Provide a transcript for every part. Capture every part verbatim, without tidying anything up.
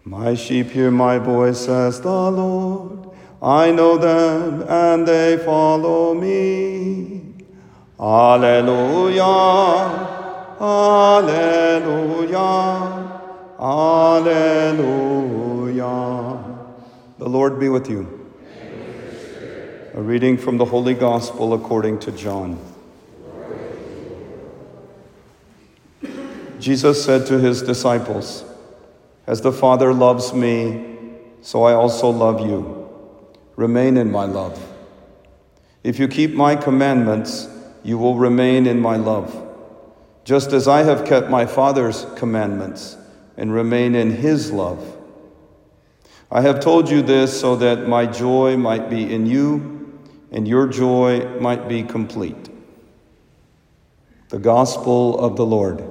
My sheep hear my voice, says the Lord. I know them, and they follow me. Alleluia, alleluia, alleluia. The Lord be with you. A reading from the Holy Gospel according to John. Jesus said to his disciples, "As the Father loves me, so I also love you. Remain in my love. If you keep my commandments, you will remain in my love, just as I have kept my Father's commandments and remain in his love. I have told you this so that my joy might be in you and your joy might be complete." The Gospel of the Lord.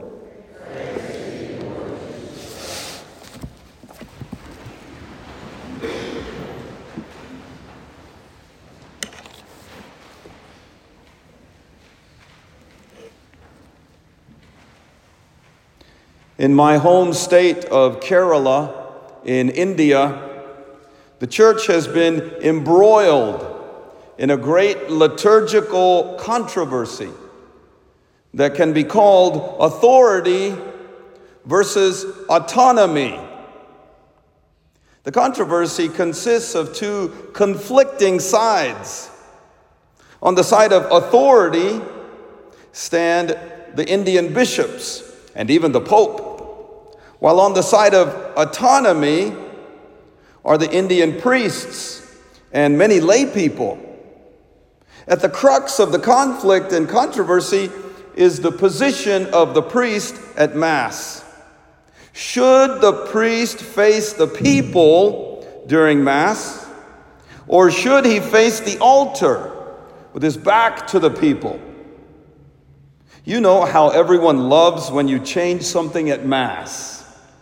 In my home state of Kerala in India, the church has been embroiled in a great liturgical controversy that can be called authority versus autonomy. The controversy consists of two conflicting sides. On the side of authority stand the Indian bishops and even the Pope, while on the side of autonomy are the Indian priests and many lay people. At the crux of the conflict and controversy is the position of the priest at Mass. Should the priest face the people during Mass, or should he face the altar with his back to the people? You know how everyone loves when you change something at Mass.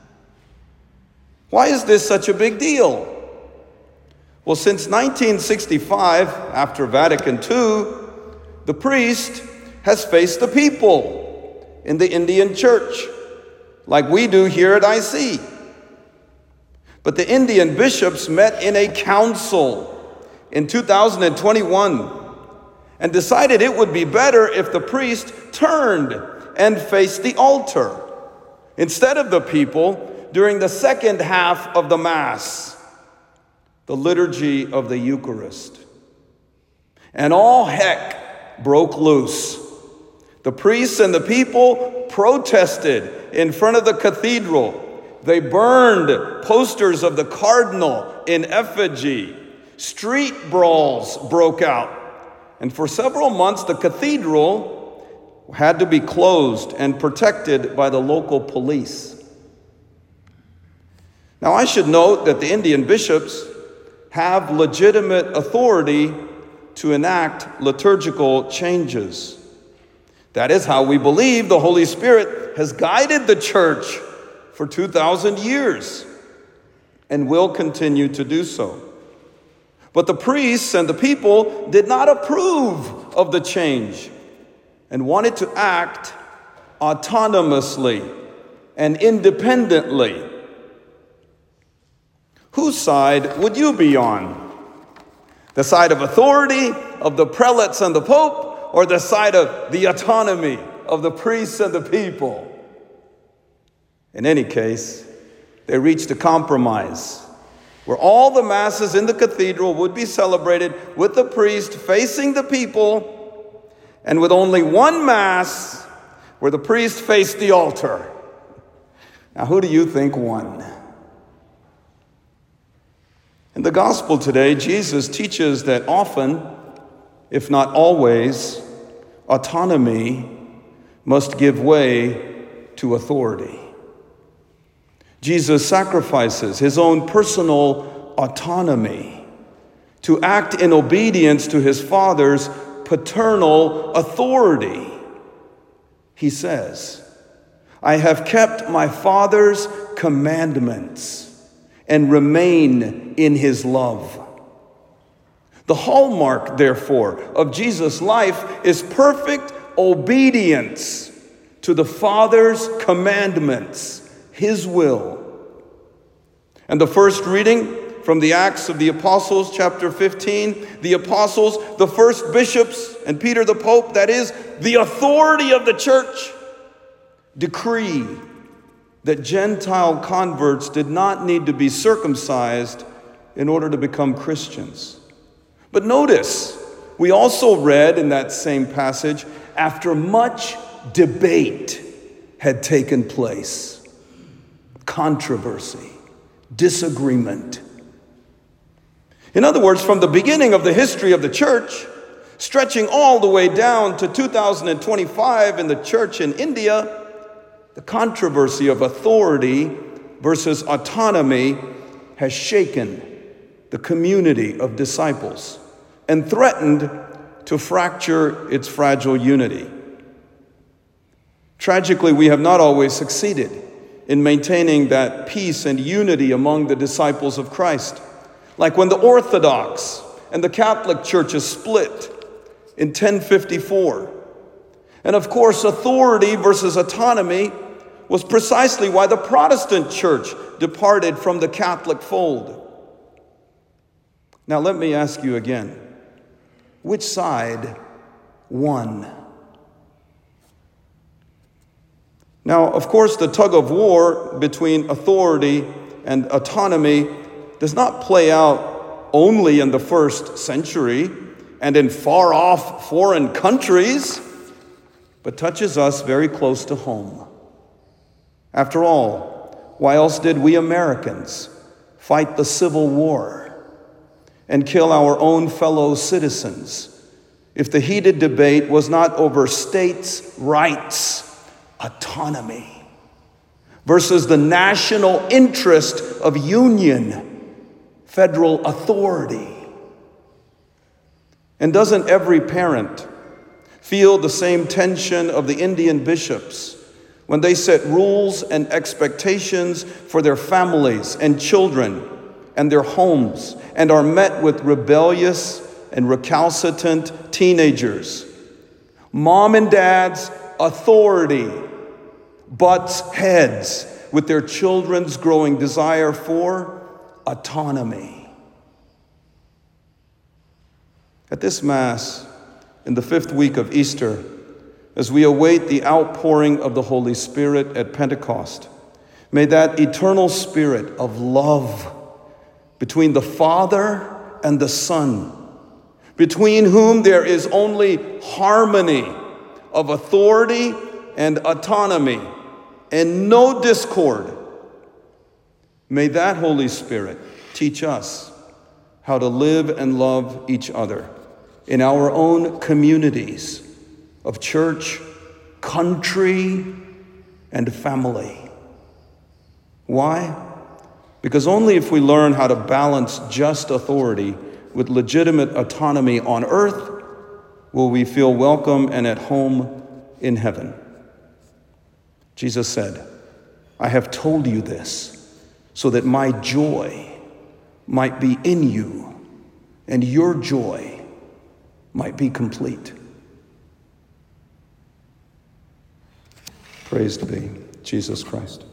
Why is this such a big deal? Well, since nineteen sixty-five, after Vatican Two, the priest has faced the people in the Indian church, like we do here at I C. But the Indian bishops met in a council in two thousand twenty-one and decided it would be better if the priest turned and faced the altar instead of the people during the second half of the Mass, the liturgy of the Eucharist. And all heck broke loose. The priests and the people protested in front of the cathedral. They burned posters of the cardinal in effigy. Street brawls broke out. And for several months, the cathedral had to be closed and protected by the local police. Now, I should note that the Indian bishops have legitimate authority to enact liturgical changes. That is how we believe the Holy Spirit has guided the church for two thousand years and will continue to do so. But the priests and the people did not approve of the change and wanted to act autonomously and independently. Whose side would you be on? The side of authority of the prelates and the Pope, or the side of the autonomy of the priests and the people? In any case, they reached a compromise where all the masses in the cathedral would be celebrated with the priest facing the people, and with only one mass where the priest faced the altar. Now, who do you think won? In the gospel today, Jesus teaches that often, if not always, autonomy must give way to authority. Jesus sacrifices his own personal autonomy to act in obedience to his Father's paternal authority. He says, "I have kept my Father's commandments and remain in his love." The hallmark, therefore, of Jesus' life is perfect obedience to the Father's commandments, his will. And the first reading from the Acts of the Apostles, chapter fifteen, the apostles, the first bishops, and Peter the Pope, that is, the authority of the church, decree that Gentile converts did not need to be circumcised in order to become Christians. But notice, we also read in that same passage, after much debate had taken place, controversy, disagreement. In other words, from the beginning of the history of the church, stretching all the way down to two thousand twenty-five in the church in India, the controversy of authority versus autonomy has shaken the community of disciples and threatened to fracture its fragile unity. Tragically, we have not always succeeded in maintaining that peace and unity among the disciples of Christ. Like when the Orthodox and the Catholic churches split in ten fifty-four. And of course, authority versus autonomy was precisely why the Protestant church departed from the Catholic fold. Now let me ask you again, which side won? Now, of course, the tug of war between authority and autonomy does not play out only in the first century and in far-off foreign countries, but touches us very close to home. After all, why else did we Americans fight the Civil War and kill our own fellow citizens if the heated debate was not over states' rights, autonomy, versus the national interest of union, federal authority? And doesn't every parent feel the same tension of the Indian bishops when they set rules and expectations for their families and children and their homes and are met with rebellious and recalcitrant teenagers? Mom and dad's authority butts heads with their children's growing desire for autonomy. At this Mass, in the fifth week of Easter, as we await the outpouring of the Holy Spirit at Pentecost, may that eternal spirit of love between the Father and the Son, between whom there is only harmony of authority and autonomy and no discord, may that Holy Spirit teach us how to live and love each other in our own communities of church, country, and family. Why? Because only if we learn how to balance just authority with legitimate autonomy on earth will we feel welcome and at home in heaven. Jesus said, "I have told you this so that my joy might be in you and your joy might be complete." Praised be Jesus Christ.